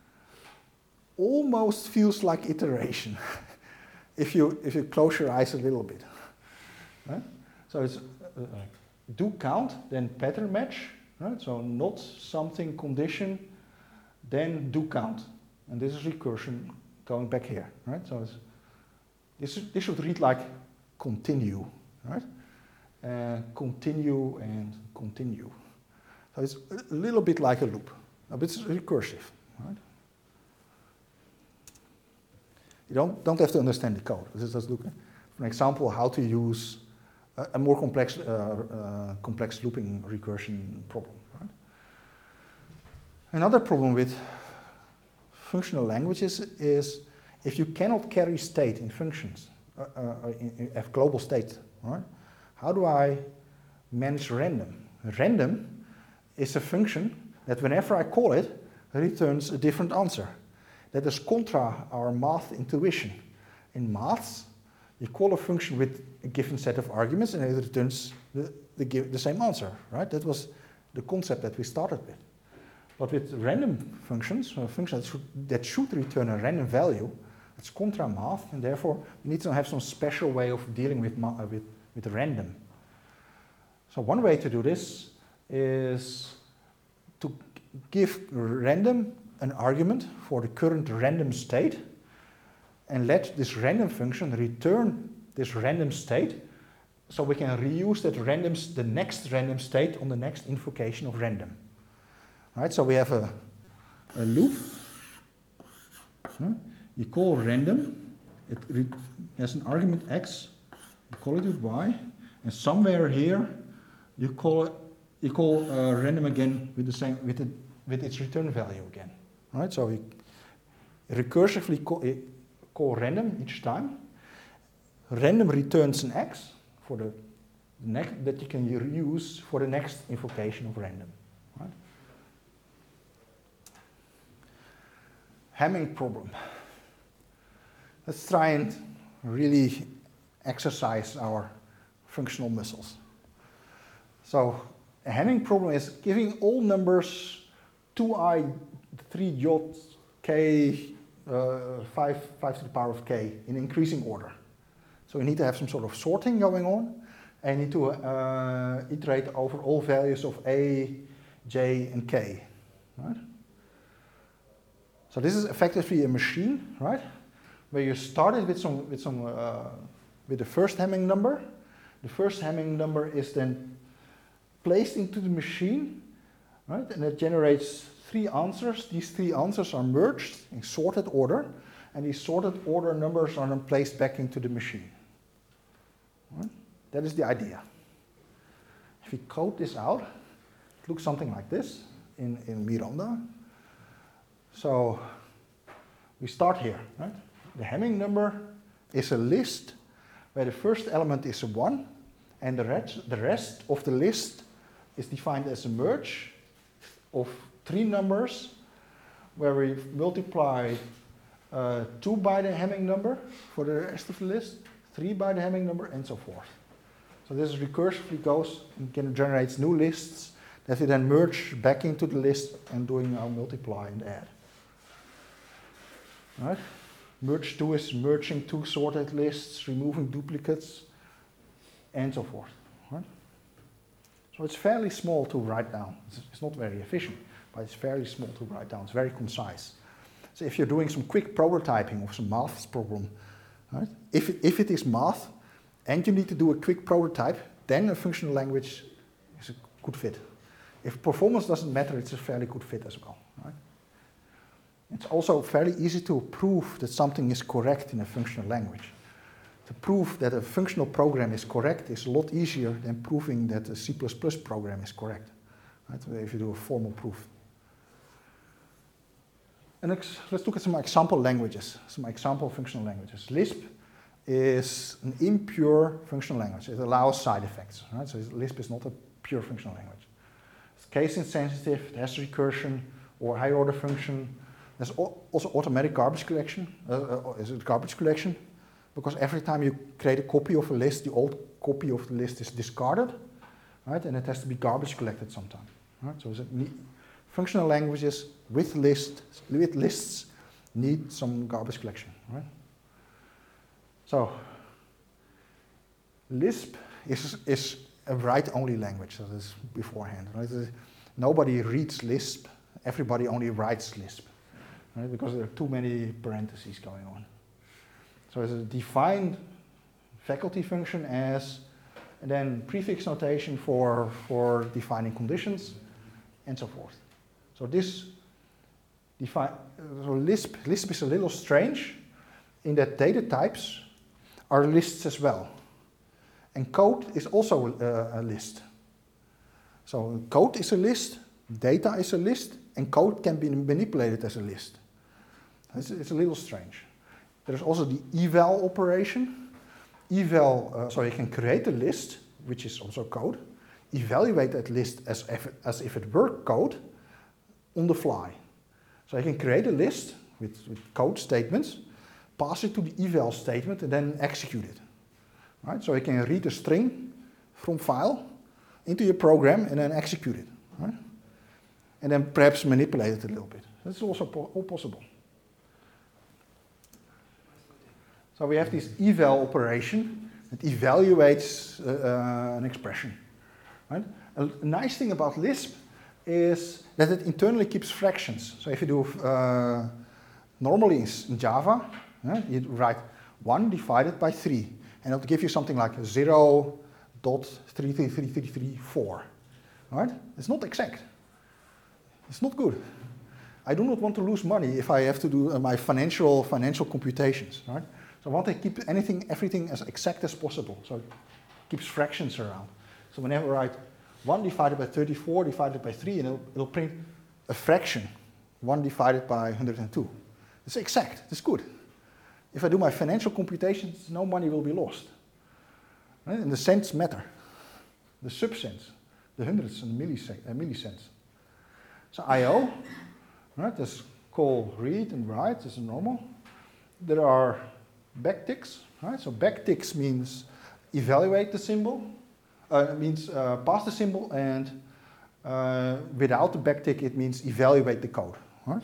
almost feels like iteration if you if you close your eyes a little bit. Right? So it's uh, do count, then pattern match, right? So not something condition, then do count, and this is recursion going back here, right? So it's, this this should read like continue, right? Uh, continue and continue. So it's a little bit like a loop, but it's recursive, right? You don't, don't have to understand the code. Let's just look at, for example, how to use a, a more complex, uh, uh, complex looping recursion problem. Right? Another problem with functional languages is if you cannot carry state in functions, uh, uh, in, in, have global state, right? How do I manage random? Random is a function that whenever I call it, returns a different answer. That is contra our math intuition. In maths, you call a function with a given set of arguments and it returns the, the, the same answer, right? That was the concept that we started with. But with random functions, a function that should, that should return a random value, it's contra math, and therefore we need to have some special way of dealing with, uh, with, with random. So one way to do this is to give random an argument for the current random state and let this random function return this random state so we can reuse that random, the next random state on the next invocation of random. Right, so we have a, a loop. You call random, it has an argument x, you call it with y, and somewhere here you call it, you call uh, random again with the same with the with its return value again. Right, so we recursively call, call random each time. Random returns an X for the next that you can use for the next invocation of random. Right? Hamming problem. Let's try and really exercise our functional muscles. So a Hamming problem is giving all numbers two i, three j, k, uh, five, five to the power of k in increasing order. So you need to have some sort of sorting going on, and you need to uh, iterate over all values of a, j, and k. Right? So this is effectively a machine, right? Where you started with some with some uh, with the first Hamming number. The first Hamming number is then placed into the machine, right? And it generates three answers. These three answers are merged in sorted order, and these sorted order numbers are then placed back into the machine. Right? That is the idea. If we code this out, it looks something like this in, in Miranda. So we start here, right? The Hamming number is a list where the first element is a one, and the rest, the rest of the list is defined as a merge of three numbers where we multiply uh, two by the Hamming number for the rest of the list, three by the Hamming number, and so forth. So this recursively goes and generates new lists that we then merge back into the list and doing our multiply and add. Right? Merge two is merging two sorted lists, removing duplicates, and so forth. Right? So it's fairly small to write down. It's, it's not very efficient, but it's fairly small to write down. It's very concise. So if you're doing some quick prototyping of some math problem, right? If it, if it is math and you need to do a quick prototype, then a functional language is a good fit. If performance doesn't matter, it's a fairly good fit as well. Right? It's also fairly easy to prove that something is correct in a functional language. To prove that a functional program is correct is a lot easier than proving that a C plus plus program is correct. Right? If you do a formal proof. And let's look at some example languages, some example functional languages. Lisp is an impure functional language. It allows side effects. Right? So Lisp is not a pure functional language. It's case insensitive, it has recursion or higher order function. There's also automatic garbage collection. Uh, uh, is it garbage collection? Because every time you create a copy of a list, the old copy of the list is discarded, right? And it has to be garbage collected sometime. Right? So functional languages with lists, with lists need some garbage collection, right? So Lisp is is a write-only language, so this beforehand, right? Nobody reads Lisp. Everybody only writes Lisp. Right, because there are too many parentheses going on. So it's a defined faculty function as, and then prefix notation for, for defining conditions, and so forth. So this define, so Lisp, Lisp is a little strange in that data types are lists as well. And code is also a, a list. So code is a list, data is a list, and code can be manipulated as a list. It's, it's a little strange. There's also the eval operation. Eval, uh, so you can create a list, which is also code, evaluate that list as if, it, as if it were code on the fly. So you can create a list with, with code statements, pass it to the eval statement, and then execute it. Right? So you can read a string from file into your program and then execute it. Right? And then perhaps manipulate it a little bit. That's also po all possible. So we have this eval operation that evaluates uh, uh, an expression. Right? A, a nice thing about Lisp is that it internally keeps fractions. So if you do uh, normally in Java, uh, you write one divided by three, and it'll give you something like zero point three three three three three four. Right? It's not exact. It's not good. I do not want to lose money if I have to do uh, my financial financial computations. Right? So I want to keep anything, everything as exact as possible. So it keeps fractions around. So whenever I write one divided by thirty-four divided by three, and it'll, it'll print a fraction, one divided by one hundred two. It's exact, it's good. if I do my financial computations, no money will be lost. Right? And the cents matter, the subcents, the hundreds and the millisec- uh, millicents. So I O, right, that's call read and write, this is normal. There are backticks, right? So backticks means evaluate the symbol, uh, means uh, pass the symbol, and uh, without the backtick it means evaluate the code, right?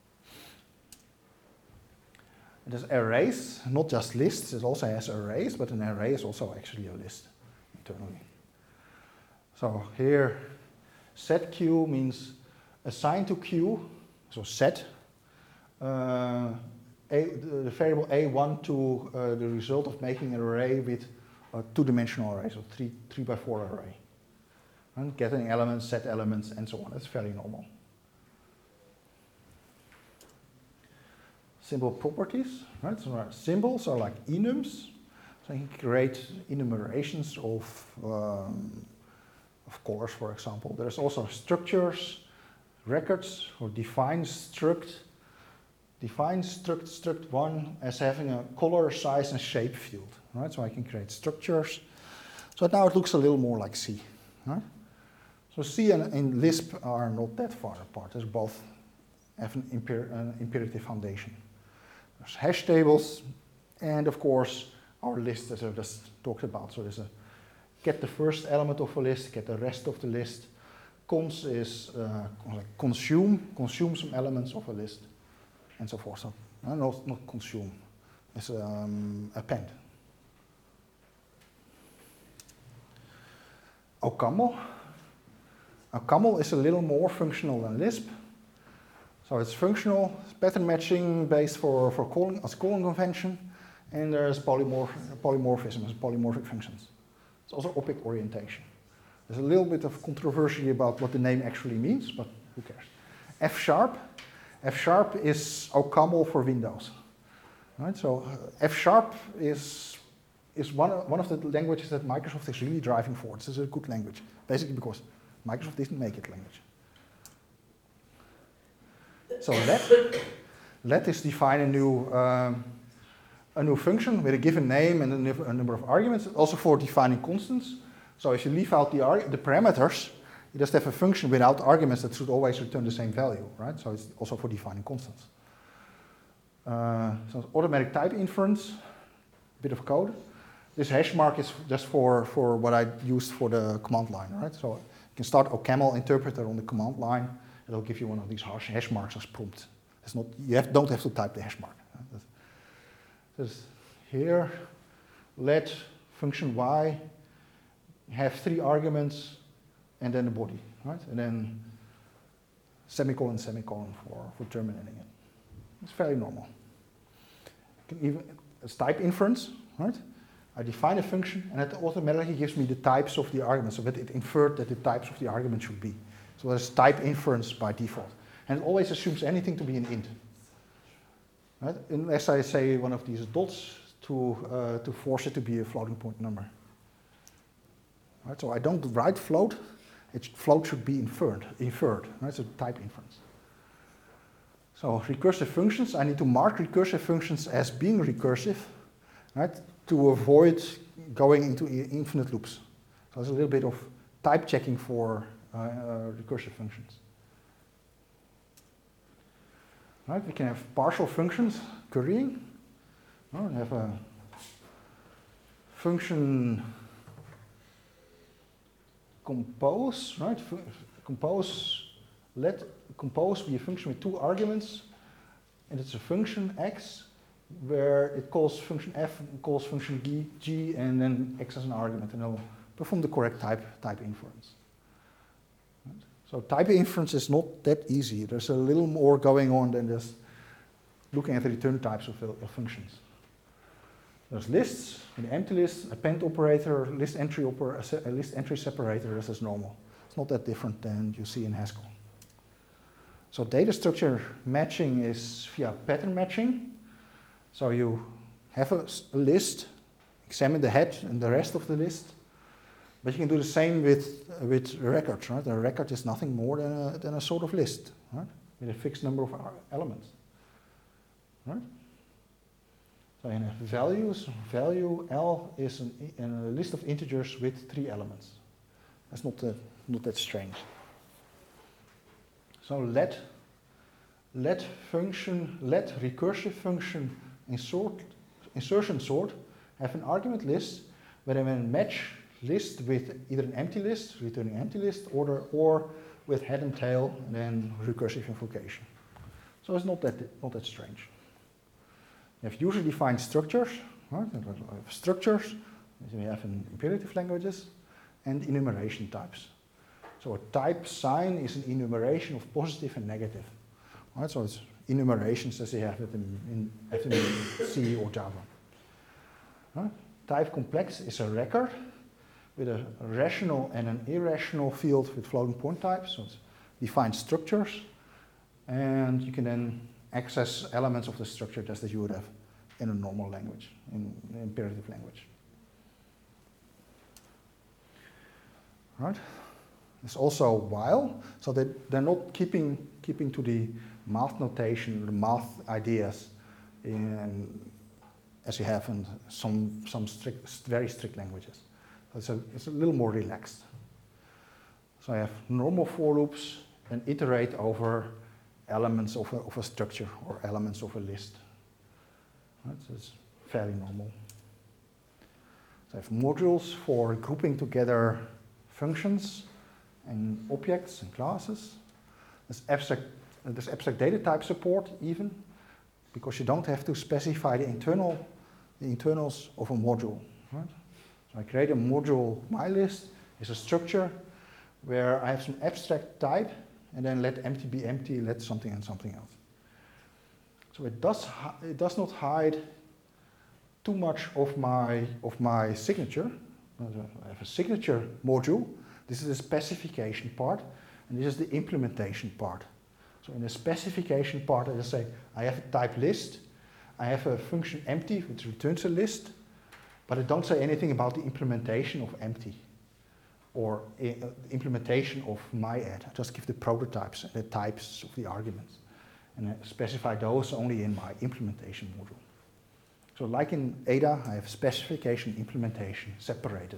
There's arrays, not just lists, it also has arrays, but an array is also actually a list internally. So here, set q means assign to q, so set uh, a, the variable a one to uh, the result of making an array with a two-dimensional array, so three, three by four array. And getting elements, set elements, and so on. That's fairly normal. Symbol properties, right? So our symbols are like enums. So you can create enumerations of, um, of colors, for example. There's also structures, records, or define struct. Define struct struct one as having a color, size, and shape field, right? So I can create structures. So now it looks a little more like C, right? So C and, and Lisp are not that far apart. They both have an, imper an imperative foundation. There's hash tables, and of course our list, as I just talked about. So there's a get the first element of a list, get the rest of the list. Cons is uh, like consume, consume some elements of a list, and so forth. So uh, not, not consume, it's um, append. OCaml. OCaml is a little more functional than Lisp. So it's functional, it's pattern matching based for, for calling as calling convention, and there's polymorph, polymorphism as polymorphic functions. It's also object orientation. There's a little bit of controversy about what the name actually means, but who cares? F sharp. F sharp is OCaml for Windows. Right? So uh, F sharp is, is one, one of the languages that Microsoft is really driving forward. This is a good language, basically because Microsoft didn't make it language. So let, let is define a new, um, a new function with a given name and a, a number of arguments, also for defining constants. So if you leave out the, the parameters, you just have a function without arguments that should always return the same value, right? So it's also for defining constants. Uh, so automatic type inference, a bit of code. This hash mark is just for, for what I used for the command line, right? So you can start OCaml interpreter on the command line. It'll give you one of these hash, hash marks as prompt. It's not, you have, don't have to type the hash mark. Right? Just here, let function y have three arguments and then the body, right? And then semicolon, semicolon for, for terminating it. It's fairly normal. You can even, it's type inference, right? I define a function and it automatically gives me the types of the arguments, so that it inferred that the types of the argument should be. So there's type inference by default. And it always assumes anything to be an int. Right? Unless I say one of these dots to, uh, to force it to be a floating point number. Right? So I don't write float, it, float should be inferred, inferred, right? So type inference. So recursive functions, I need to mark recursive functions as being recursive, right? To avoid going into infinite loops. So there's a little bit of type checking for uh, uh, recursive functions. Right? We can have partial functions, currying. Oh, we have a function compose, right? F compose, let compose be a function with two arguments, and it's a function x where it calls function f, and calls function g, g, and then x as an argument, and it'll perform the correct type type inference. Right? So type inference is not that easy. There's a little more going on than just looking at the return types of, of functions. There's lists, an empty list, append operator, list entry oper a list entry separator. This is normal. It's not that different than you see in Haskell. So data structure matching is via pattern matching. So you have a, a list, examine the head and the rest of the list, but you can do the same with uh, with records. Right? A record is nothing more than a, than a sort of list, right? With a fixed number of elements. Right? So in a values, value L is an, a list of integers with three elements. That's not, uh, not that strange. So let, let function, let recursive function insert, insertion sort have an argument list where I can match list with either an empty list, returning empty list, or, or with head and tail, and then recursive invocation. So it's not that, not that strange. You have user defined structures, right? Structures, we have in imperative languages, and enumeration types. So a type sign is an enumeration of positive and negative. Right? So it's enumerations as you have it in, in, in C or Java. Right? Type complex is a record with a rational and an irrational field with floating point types. So it's defined structures, and you can then access elements of the structure just as you would have in a normal language, in an imperative language. Right? There's also while, so they, they're not keeping, keeping to the math notation, the math ideas in, as you have in some, some strict, very strict languages. So it's a, it's a little more relaxed. So I have normal for loops and iterate over elements of a, of a structure or elements of a list. Right, so it's fairly normal. So I have modules for grouping together functions and objects and classes. There's abstract, uh, there's abstract data type support even, because you don't have to specify the internal, the internals of a module. Right? So I create a module, my list is a structure where I have some abstract type, and then let empty be empty, let something and something else. So it does, it does not hide too much of my, of my signature. I have a signature module. This is the specification part, and this is the implementation part. So in the specification part, I just say, I have a type list, I have a function empty, which returns a list, but I don't say anything about the implementation of empty, or uh, implementation of myAdd. I just give the prototypes and the types of the arguments, and I specify those only in my implementation module. So like in A D A, I have specification, implementation separated.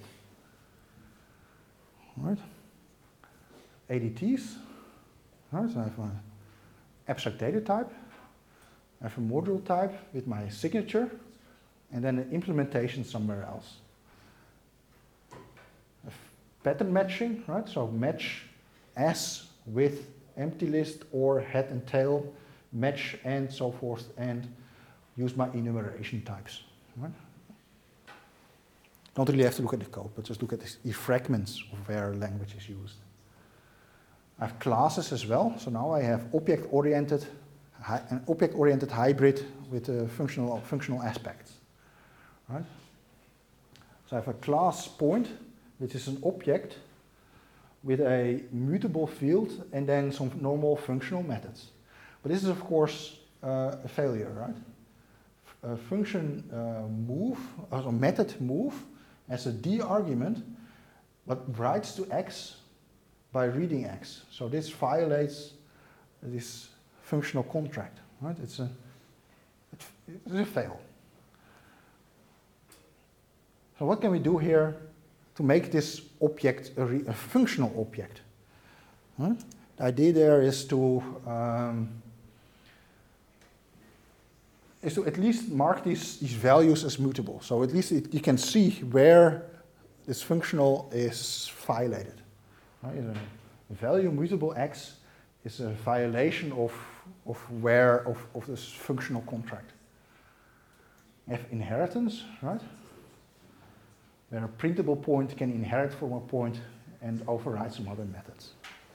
All right. A D Ts, all right, so I have my abstract data type, I have a module type with my signature, and then an implementation somewhere else. I have pattern matching, right? So match as with empty list or head and tail, match and so forth, and use my enumeration types. Right? Don't really have to look at the code, but just look at the fragments of where language is used. I have classes as well, so now I have object-oriented, an object-oriented hybrid with uh, functional functional aspects. Right? So I have a class point, which is an object with a mutable field and then some normal functional methods. But this is of course uh, a failure, right? A function uh, move, or a method move, has a D argument, but writes to X by reading X. So this violates this functional contract, right? It's a, it's a fail. So what can we do here to make this object a, re, a functional object? Right? The idea there is to um, is to at least mark these, these values as mutable. So at least it, you can see where this functional is violated. Right? A value mutable X is a violation of, of where of, of this functional contract. We have inheritance, right? Where a printable point can inherit from a point and override some other methods.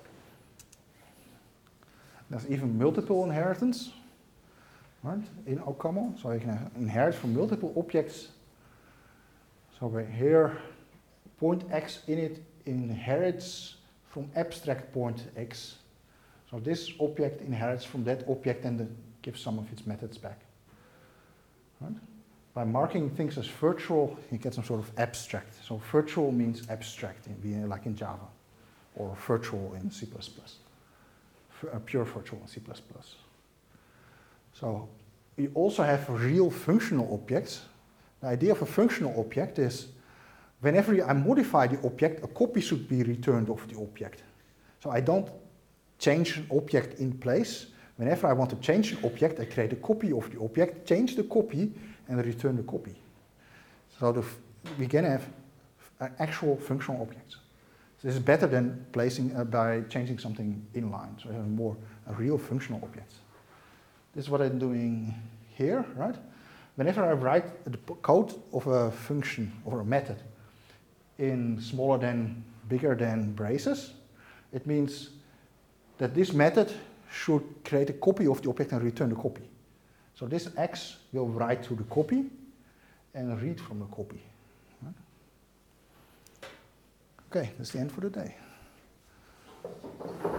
There's even multiple inheritance, right, in OCaml. So you can inherit from multiple objects. So we here, point X in it inherits from abstract point X. So this object inherits from that object and then gives some of its methods back. Right? By marking things as virtual, you get some sort of abstract. So virtual means abstract, in, like in Java, or virtual in C plus plus. Pure virtual in C plus plus. So we also have real functional objects. The idea of a functional object is whenever I modify the object, a copy should be returned of the object. So I don't change an object in place. Whenever I want to change an object, I create a copy of the object, change the copy, and return the copy. So the, we can have actual functional objects. So this is better than placing uh, by changing something inline. So we have more a real functional objects. This is what I'm doing here, right? Whenever I write the code of a function or a method in smaller than, bigger than braces, it means that this method should create a copy of the object and return the copy. So this X will write to the copy and read from the copy. Right? Okay, that's the end for the day.